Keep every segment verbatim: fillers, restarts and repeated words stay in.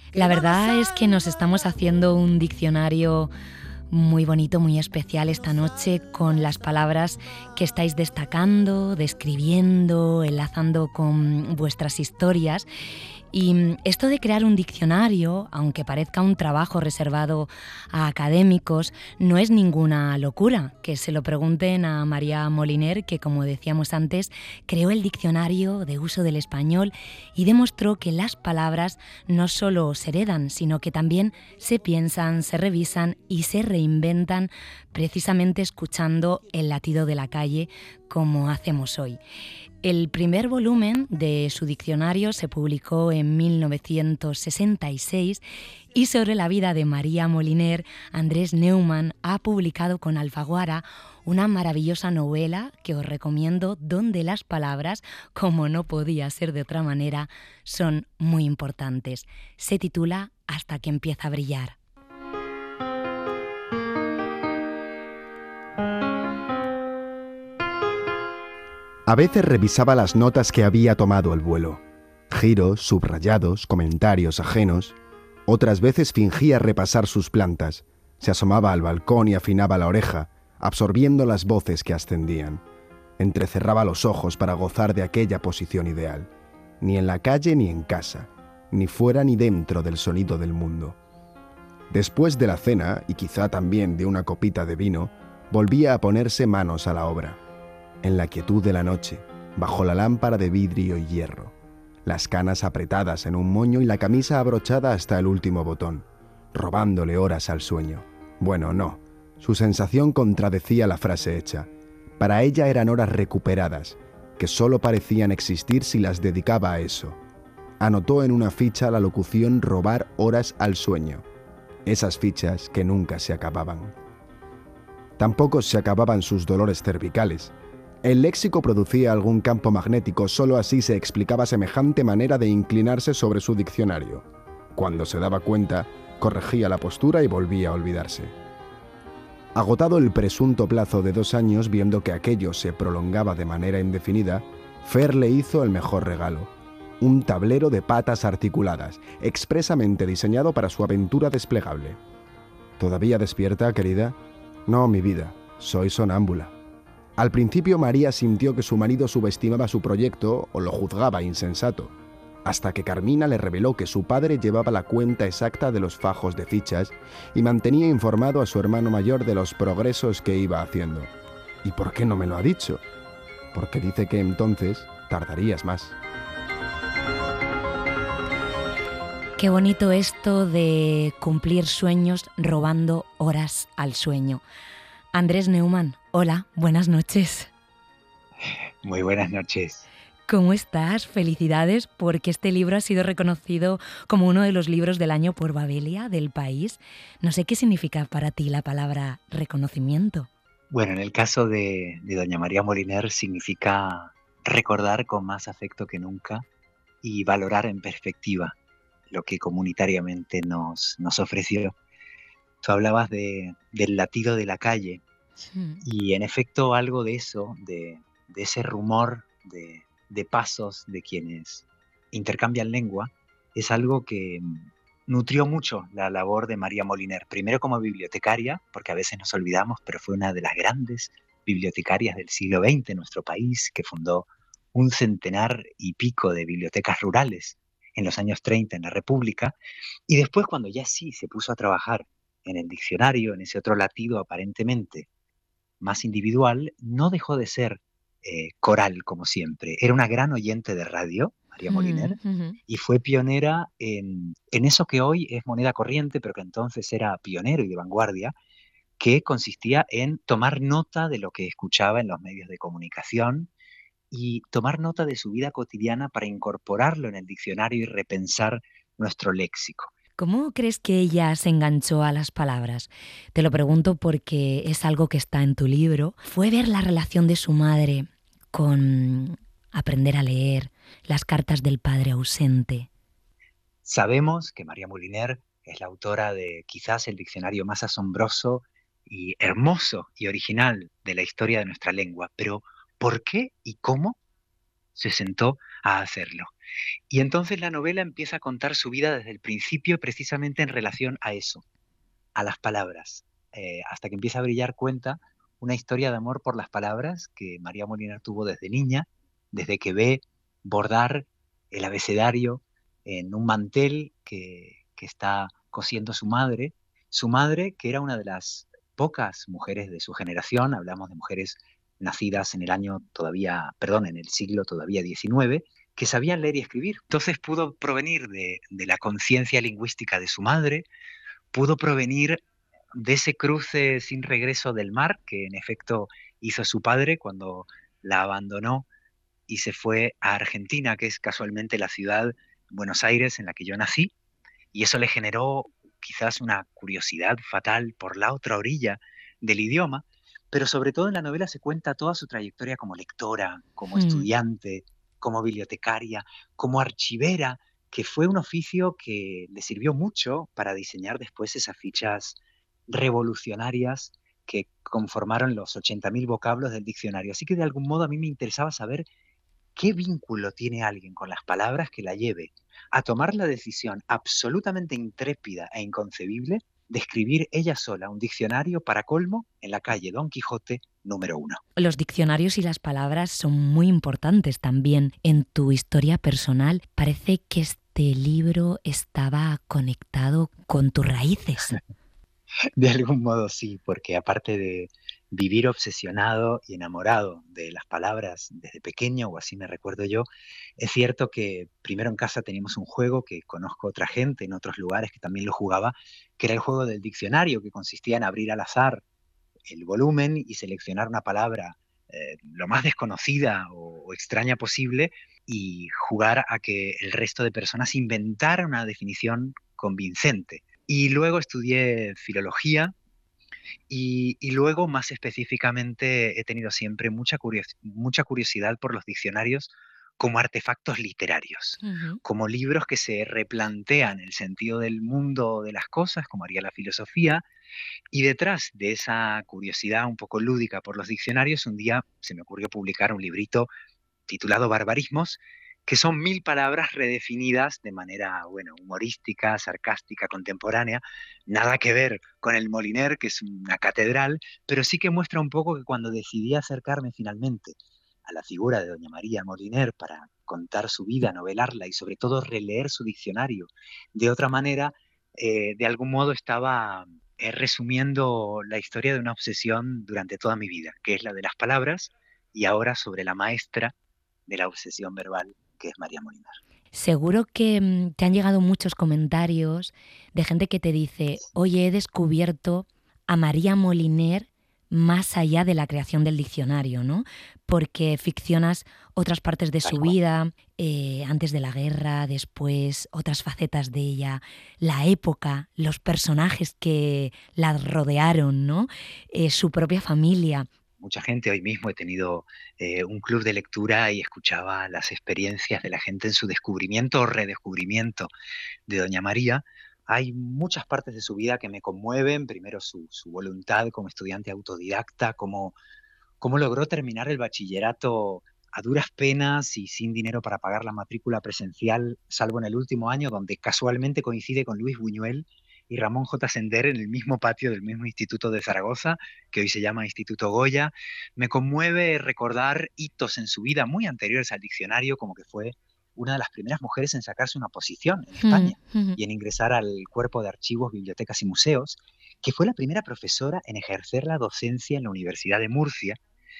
La verdad es que nos estamos haciendo un diccionario muy bonito, muy especial esta noche, con las palabras que estáis destacando, describiendo, enlazando con vuestras historias. Y esto de crear un diccionario, aunque parezca un trabajo reservado a académicos, no es ninguna locura. Que se lo pregunten a María Moliner, que, como decíamos antes, creó el diccionario de uso del español y demostró que las palabras no solo se heredan, sino que también se piensan, se revisan y se reinventan, precisamente escuchando el latido de la calle, como hacemos hoy. El primer volumen de su diccionario se publicó en mil novecientos sesenta y seis y sobre la vida de María Moliner, Andrés Neumann ha publicado con Alfaguara una maravillosa novela que os recomiendo, donde las palabras, como no podía ser de otra manera, son muy importantes. Se titula Hasta que empieza a brillar. A veces revisaba las notas que había tomado el vuelo. Giros, subrayados, comentarios ajenos. Otras veces fingía repasar sus plantas. Se asomaba al balcón y afinaba la oreja, absorbiendo las voces que ascendían. Entrecerraba los ojos para gozar de aquella posición ideal. Ni en la calle ni en casa, ni fuera ni dentro del sonido del mundo. Después de la cena, y quizá también de una copita de vino, volvía a ponerse manos a la obra. En la quietud de la noche, bajo la lámpara de vidrio y hierro, las canas apretadas en un moño y la camisa abrochada hasta el último botón, robándole horas al sueño. Bueno, no, su sensación contradecía la frase hecha. Para ella eran horas recuperadas, que solo parecían existir si las dedicaba a eso. Anotó en una ficha la locución robar horas al sueño, esas fichas que nunca se acababan. Tampoco se acababan sus dolores cervicales. El léxico producía algún campo magnético, solo así se explicaba semejante manera de inclinarse sobre su diccionario. Cuando se daba cuenta, corregía la postura y volvía a olvidarse. Agotado el presunto plazo de dos años, viendo que aquello se prolongaba de manera indefinida, Fer le hizo el mejor regalo: un tablero de patas articuladas, expresamente diseñado para su aventura desplegable. ¿Todavía despierta, querida? No, mi vida, soy sonámbula. Al principio María sintió que su marido subestimaba su proyecto o lo juzgaba insensato, hasta que Carmina le reveló que su padre llevaba la cuenta exacta de los fajos de fichas y mantenía informado a su hermano mayor de los progresos que iba haciendo. ¿Y por qué no me lo ha dicho? Porque dice que entonces tardarías más. Qué bonito esto de cumplir sueños robando horas al sueño. Andrés Neumann, hola, buenas noches. Muy buenas noches. ¿Cómo estás? Felicidades, porque este libro ha sido reconocido como uno de los libros del año por Babelia, del País. No sé qué significa para ti la palabra reconocimiento. Bueno, en el caso de, de doña María Moliner significa recordar con más afecto que nunca y valorar en perspectiva lo que comunitariamente nos, nos ofreció. Tú hablabas de, del latido de la calle, mm. y en efecto algo de eso, de, de ese rumor de, de pasos de quienes intercambian lengua, es algo que nutrió mucho la labor de María Moliner, primero como bibliotecaria, porque a veces nos olvidamos, pero fue una de las grandes bibliotecarias del siglo veinte en nuestro país, que fundó un centenar y pico de bibliotecas rurales en los años treinta en la República, y después cuando ya sí se puso a trabajar en el diccionario, en ese otro latido aparentemente más individual, no dejó de ser eh, coral como siempre. Era una gran oyente de radio, María Moliner, uh-huh. y fue pionera en, en eso que hoy es moneda corriente, pero que entonces era pionero y de vanguardia, que consistía en tomar nota de lo que escuchaba en los medios de comunicación y tomar nota de su vida cotidiana para incorporarlo en el diccionario y repensar nuestro léxico. ¿Cómo crees que ella se enganchó a las palabras? Te lo pregunto porque es algo que está en tu libro. ¿Fue ver la relación de su madre con aprender a leer, las cartas del padre ausente? Sabemos que María Moliner es la autora de quizás el diccionario más asombroso y hermoso y original de la historia de nuestra lengua, pero ¿por qué y cómo se sentó a hacerlo? Y entonces la novela empieza a contar su vida desde el principio precisamente en relación a eso, a las palabras, eh, hasta que empieza a brillar cuenta una historia de amor por las palabras que María Moliner tuvo desde niña, desde que ve bordar el abecedario en un mantel que, que está cosiendo su madre, su madre que era una de las pocas mujeres de su generación, hablamos de mujeres nacidas en el año todavía, perdón, en el siglo todavía diecinueve, que sabían leer y escribir. Entonces pudo provenir de, de la conciencia lingüística de su madre, pudo provenir de ese cruce sin regreso del mar que en efecto hizo su padre cuando la abandonó y se fue a Argentina, que es casualmente la ciudad, Buenos Aires, en la que yo nací, y eso le generó quizás una curiosidad fatal por la otra orilla del idioma, pero sobre todo en la novela se cuenta toda su trayectoria como lectora, como Mm. estudiante, como bibliotecaria, como archivera, que fue un oficio que le sirvió mucho para diseñar después esas fichas revolucionarias que conformaron los ochenta mil vocablos del diccionario. Así que de algún modo a mí me interesaba saber qué vínculo tiene alguien con las palabras que la lleve a tomar la decisión absolutamente intrépida e inconcebible de escribir ella sola un diccionario para colmo en la calle Don Quijote número uno. Los diccionarios y las palabras son muy importantes también en tu historia personal. Parece que este libro estaba conectado con tus raíces. De algún modo sí, porque aparte de vivir obsesionado y enamorado de las palabras desde pequeño, o así me recuerdo yo, es cierto que primero en casa teníamos un juego que conozco otra gente en otros lugares que también lo jugaba, que era el juego del diccionario, que consistía en abrir al azar el volumen y seleccionar una palabra eh, lo más desconocida o, o extraña posible y jugar a que el resto de personas inventara una definición convincente. Y luego estudié filología y, y luego, más específicamente, he tenido siempre mucha, curios- mucha curiosidad por los diccionarios como artefactos literarios, Ujú. como libros que se replantean el sentido del mundo de las cosas, como haría la filosofía, y detrás de esa curiosidad un poco lúdica por los diccionarios, un día se me ocurrió publicar un librito titulado Barbarismos, que son mil palabras redefinidas de manera, bueno, humorística, sarcástica, contemporánea, nada que ver con el Moliner, que es una catedral, pero sí que muestra un poco que cuando decidí acercarme finalmente a la figura de doña María Moliner para contar su vida, novelarla y sobre todo releer su diccionario de otra manera, eh, de algún modo estaba eh, resumiendo la historia de una obsesión durante toda mi vida, que es la de las palabras, y ahora sobre la maestra de la obsesión verbal, que es María Moliner. Seguro que mm, te han llegado muchos comentarios de gente que te dice, oye, he descubierto a María Moliner más allá de la creación del diccionario, ¿no? Porque ficcionas otras partes de Tal su cual. vida, eh, antes de la guerra, después, otras facetas de ella, la época, los personajes que la rodearon, ¿no? Eh, su propia familia. Mucha gente, hoy mismo he tenido eh, un club de lectura y escuchaba las experiencias de la gente en su descubrimiento o redescubrimiento de Doña María. Hay muchas partes de su vida que me conmueven, primero su, su voluntad como estudiante autodidacta, cómo, cómo logró terminar el bachillerato a duras penas y sin dinero para pagar la matrícula presencial, salvo en el último año, donde casualmente coincide con Luis Buñuel y Ramón J. Sender en el mismo patio del mismo Instituto de Zaragoza, que hoy se llama Instituto Goya. Me conmueve recordar hitos en su vida muy anteriores al diccionario, como que fue una de las primeras mujeres en sacarse una posición en Mm, España mm. y en ingresar al cuerpo de archivos, bibliotecas y museos, que fue la primera profesora en ejercer la docencia en la Universidad de Murcia,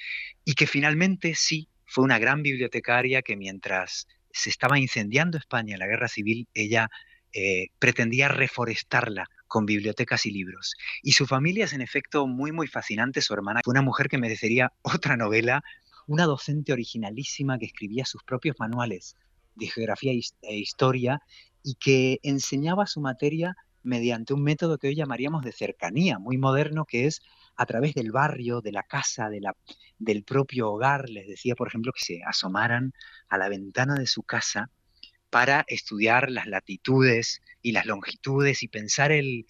y que finalmente sí fue una gran bibliotecaria que mientras se estaba incendiando España en la guerra civil, ella eh, pretendía reforestarla con bibliotecas y libros. Y su familia es en efecto muy, muy fascinante. Su hermana fue una mujer que merecería otra novela, una docente originalísima que escribía sus propios manuales de geografía e historia y que enseñaba su materia mediante un método que hoy llamaríamos de cercanía, muy moderno, que es a través del barrio, de la casa, de la, del propio hogar. Les decía, por ejemplo, que se asomaran a la ventana de su casa para estudiar las latitudes y las longitudes y pensar el,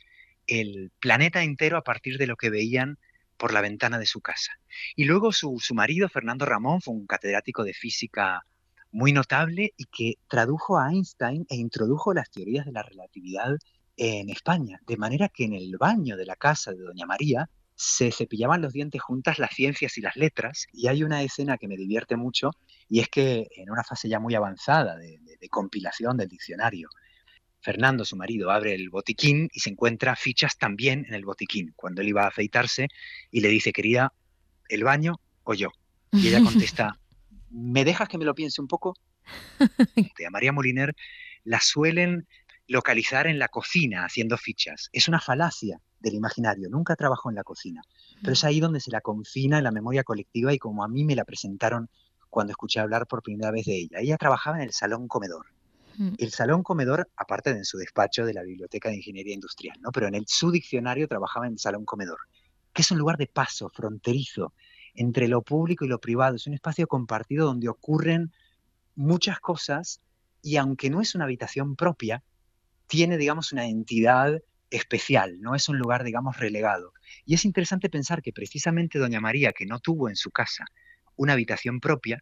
el planeta entero a partir de lo que veían por la ventana de su casa. Y luego su, su marido, Fernando Ramón, fue un catedrático de física muy notable y que tradujo a Einstein e introdujo las teorías de la relatividad en España, de manera que en el baño de la casa de Doña María se cepillaban los dientes juntas las ciencias y las letras, y hay una escena que me divierte mucho, y es que en una fase ya muy avanzada de, de, de compilación del diccionario, Fernando, su marido, abre el botiquín y se encuentra fichas también en el botiquín, cuando él iba a afeitarse, y le dice, querida, ¿el baño o yo? Y ella contesta, ¿me dejas que me lo piense un poco? A María Moliner la suelen localizar en la cocina haciendo fichas. Es una falacia del imaginario, nunca trabajó en la cocina, pero es ahí donde se la confina en la memoria colectiva y como a mí me la presentaron cuando escuché hablar por primera vez de ella. Ella trabajaba en el salón comedor. El salón comedor, aparte de en su despacho de la Biblioteca de Ingeniería Industrial, ¿no? Pero en el, su diccionario trabajaba en el salón comedor, que es un lugar de paso fronterizo entre lo público y lo privado. Es un espacio compartido donde ocurren muchas cosas y aunque no es una habitación propia, tiene, digamos, una entidad especial, no es un lugar, digamos, relegado. Y es interesante pensar que precisamente Doña María, que no tuvo en su casa una habitación propia,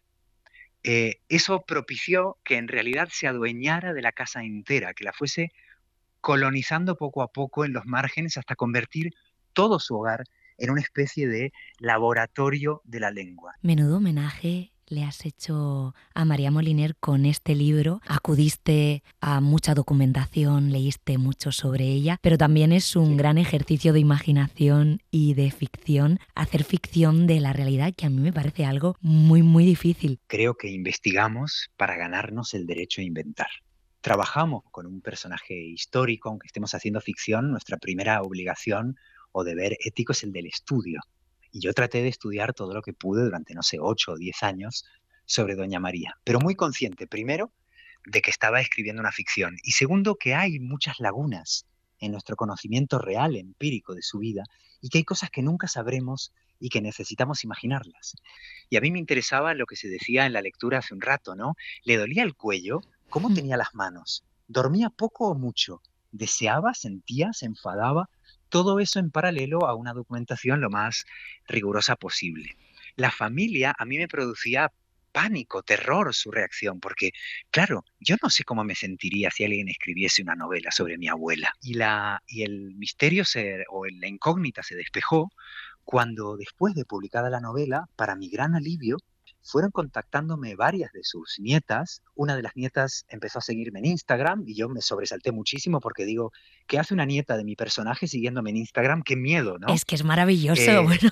eh, eso propició que en realidad se adueñara de la casa entera, que la fuese colonizando poco a poco en los márgenes hasta convertir todo su hogar en una especie de laboratorio de la lengua. Menudo homenaje le has hecho a María Moliner con este libro. Acudiste a mucha documentación, leíste mucho sobre ella, pero también es un sí. gran ejercicio de imaginación y de ficción, hacer ficción de la realidad, que a mí me parece algo muy, muy difícil. Creo que investigamos para ganarnos el derecho a inventar. Trabajamos con un personaje histórico, aunque estemos haciendo ficción, nuestra primera obligación o deber ético es el del estudio. Y yo traté de estudiar todo lo que pude durante, no sé, ocho o diez años sobre Doña María, pero muy consciente, primero, de que estaba escribiendo una ficción, y segundo, que hay muchas lagunas en nuestro conocimiento real, empírico de su vida, y que hay cosas que nunca sabremos y que necesitamos imaginarlas. Y a mí me interesaba lo que se decía en la lectura hace un rato, ¿no? ¿Le dolía el cuello? ¿Cómo tenía las manos? ¿Dormía poco o mucho? ¿Deseaba? ¿Sentía? ¿Se enfadaba? Todo eso en paralelo a una documentación lo más rigurosa posible. La familia a mí me producía pánico, terror su reacción, porque, claro, yo no sé cómo me sentiría si alguien escribiese una novela sobre mi abuela. Y, la, y el misterio se, o la incógnita se despejó cuando, después de publicada la novela, para mi gran alivio, fueron contactándome varias de sus nietas. Una de las nietas empezó a seguirme en Instagram y yo me sobresalté muchísimo porque digo, ¿qué hace una nieta de mi personaje siguiéndome en Instagram? ¡Qué miedo!, ¿no? Es que es maravilloso, Eh... bueno.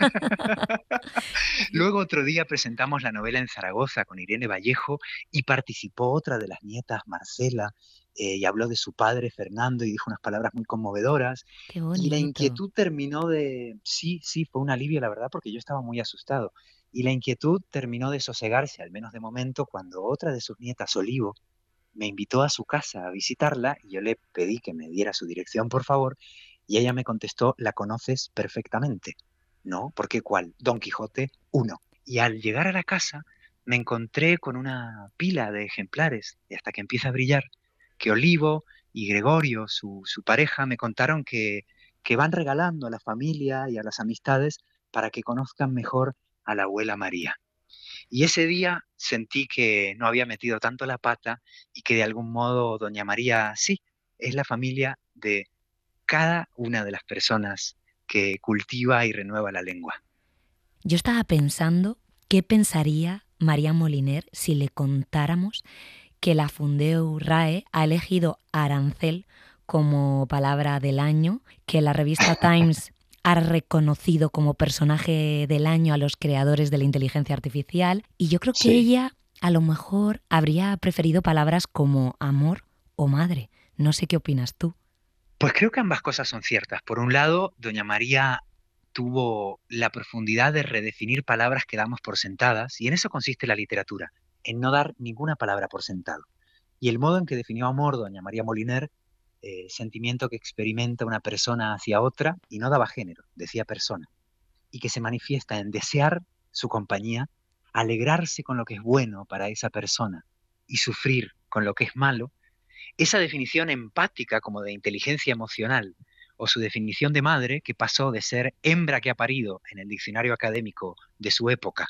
Luego otro día presentamos la novela en Zaragoza con Irene Vallejo y participó otra de las nietas, Marcela, eh, y habló de su padre, Fernando, y dijo unas palabras muy conmovedoras. Qué bonito. Y la inquietud terminó de... Sí, sí, fue un alivio, la verdad, porque yo estaba muy asustado. Y la inquietud terminó de sosegarse, al menos de momento, cuando otra de sus nietas, Olivo, me invitó a su casa a visitarla y yo le pedí que me diera su dirección, por favor, y ella me contestó, la conoces perfectamente. No, ¿por qué cuál? Don Quijote uno. Y al llegar a la casa me encontré con una pila de ejemplares, y hasta que empieza a brillar, que Olivo y Gregorio, su, su pareja, me contaron que, que van regalando a la familia y a las amistades para que conozcan mejor a la abuela María. Y ese día sentí que no había metido tanto la pata y que de algún modo Doña María, sí, es la familia de cada una de las personas que cultiva y renueva la lengua. Yo estaba pensando qué pensaría María Moliner si le contáramos que la Fundeu RAE ha elegido arancel como palabra del año, que la revista Times ha reconocido como personaje del año a los creadores de la inteligencia artificial, y yo creo que sí. Ella a lo mejor habría preferido palabras como amor o madre. No sé qué opinas tú. Pues creo que ambas cosas son ciertas. Por un lado, Doña María tuvo la profundidad de redefinir palabras que damos por sentadas, y en eso consiste la literatura, en no dar ninguna palabra por sentado. Y el modo en que definió amor Doña María Moliner, Eh, sentimiento que experimenta una persona hacia otra, y no daba género, decía persona, y que se manifiesta en desear su compañía, alegrarse con lo que es bueno para esa persona y sufrir con lo que es malo. Esa definición empática como de inteligencia emocional, o su definición de madre, que pasó de ser hembra que ha parido en el diccionario académico de su época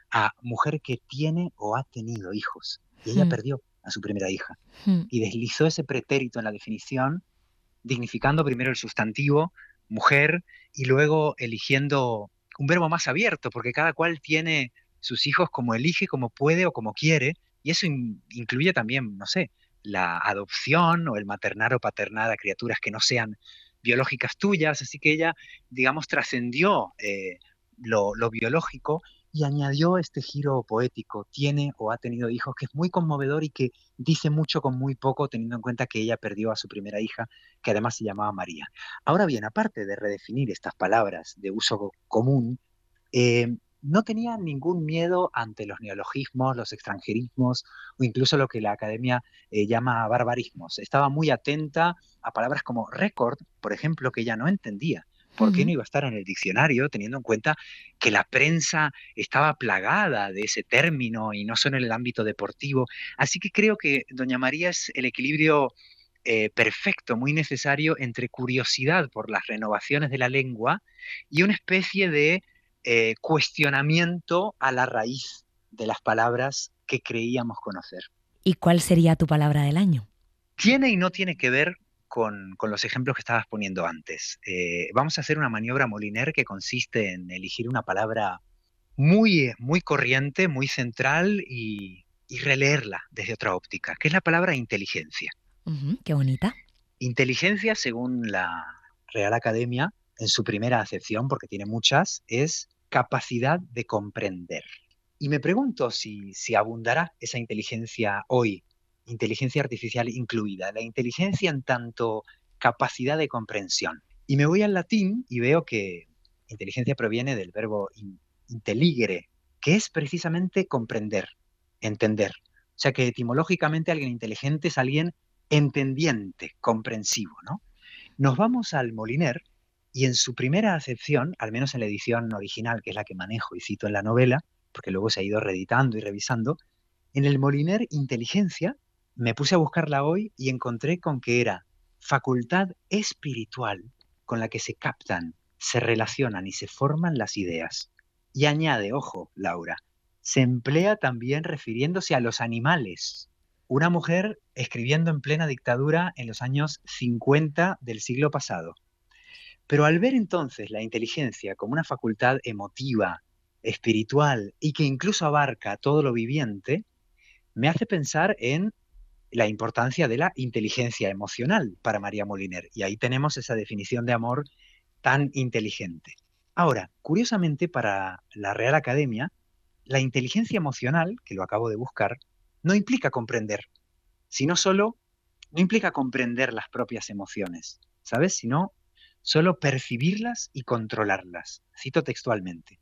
a mujer que tiene o ha tenido hijos. Y ella Mm. perdió a su primera hija. Mm. Y deslizó ese pretérito en la definición, dignificando primero el sustantivo, mujer, y luego eligiendo un verbo más abierto, porque cada cual tiene sus hijos como elige, como puede o como quiere, y eso in- incluye también, no sé, la adopción o el maternar o paternar a criaturas que no sean biológicas tuyas, así que ella, digamos, trascendió eh, lo, lo biológico y añadió este giro poético, tiene o ha tenido hijos, que es muy conmovedor y que dice mucho con muy poco, teniendo en cuenta que ella perdió a su primera hija, que además se llamaba María. Ahora bien, aparte de redefinir estas palabras de uso co- común, eh, no tenía ningún miedo ante los neologismos, los extranjerismos o incluso lo que la academia eh, llama barbarismos. Estaba muy atenta a palabras como récord, por ejemplo, que ella no entendía. ¿Por qué Ujú. no iba a estar en el diccionario, teniendo en cuenta que la prensa estaba plagada de ese término y no solo en el ámbito deportivo? Así que creo que Doña María es el equilibrio eh, perfecto, muy necesario entre curiosidad por las renovaciones de la lengua y una especie de eh, cuestionamiento a la raíz de las palabras que creíamos conocer. ¿Y cuál sería tu palabra del año? Tiene y no tiene que ver con, con los ejemplos que estabas poniendo antes. Eh, vamos a hacer una maniobra Moliner que consiste en elegir una palabra muy, muy corriente, muy central y, y releerla desde otra óptica, que es la palabra inteligencia. Ujú, qué bonita. Inteligencia, según la Real Academia, en su primera acepción, porque tiene muchas, es capacidad de comprender. Y me pregunto si, si abundará esa inteligencia hoy, inteligencia artificial incluida, la inteligencia en tanto capacidad de comprensión. Y me voy al latín y veo que inteligencia proviene del verbo in- intelligere, que es precisamente comprender, entender. O sea que etimológicamente alguien inteligente es alguien entendiente, comprensivo, ¿no? Nos vamos al Moliner y en su primera acepción, al menos en la edición original, que es la que manejo y cito en la novela, porque luego se ha ido reeditando y revisando, en el Moliner inteligencia me puse a buscarla hoy y encontré con que era facultad espiritual con la que se captan, se relacionan y se forman las ideas. Y añade, ojo, Laura, se emplea también refiriéndose a los animales. Una mujer escribiendo en plena dictadura en los años cincuenta del siglo pasado. Pero al ver entonces la inteligencia como una facultad emotiva, espiritual y que incluso abarca todo lo viviente, me hace pensar en la importancia de la inteligencia emocional para María Moliner. Y ahí tenemos esa definición de amor tan inteligente. Ahora, curiosamente para la Real Academia, la inteligencia emocional, que lo acabo de buscar, no implica comprender, sino solo, no implica comprender las propias emociones, ¿sabes? Sino solo percibirlas y controlarlas. Cito textualmente.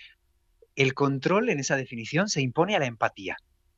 El control en esa definición se impone a la empatía.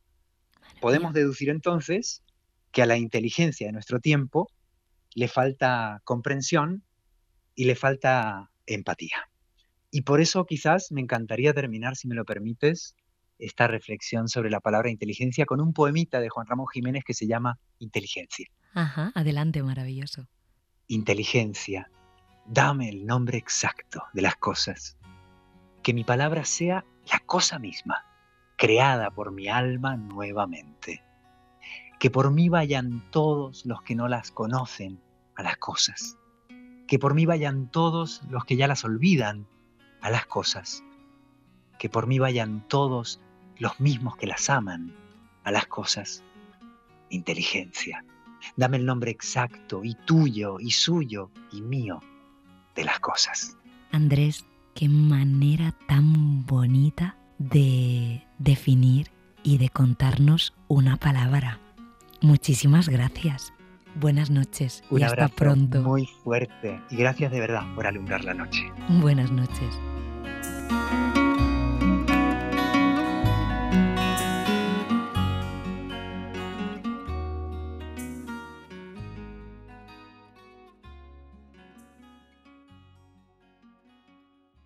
Podemos Mía. deducir entonces que a la inteligencia de nuestro tiempo le falta comprensión y le falta empatía. Y por eso quizás me encantaría terminar, si me lo permites, esta reflexión sobre la palabra inteligencia con un poemita de Juan Ramón Jiménez que se llama Inteligencia. Ajá, adelante, maravilloso. Inteligencia, dame el nombre exacto de las cosas. Que mi palabra sea la cosa misma, creada por mi alma nuevamente. Que por mí vayan todos los que no las conocen a las cosas. Que por mí vayan todos los que ya las olvidan a las cosas. Que por mí vayan todos los mismos que las aman a las cosas. Inteligencia, dame el nombre exacto y tuyo y suyo y mío de las cosas. Andrés, qué manera tan bonita de definir y de contarnos una palabra. Muchísimas gracias. Buenas noches Un y hasta abrazo pronto. muy fuerte y gracias de verdad por alumbrar la noche. Buenas noches.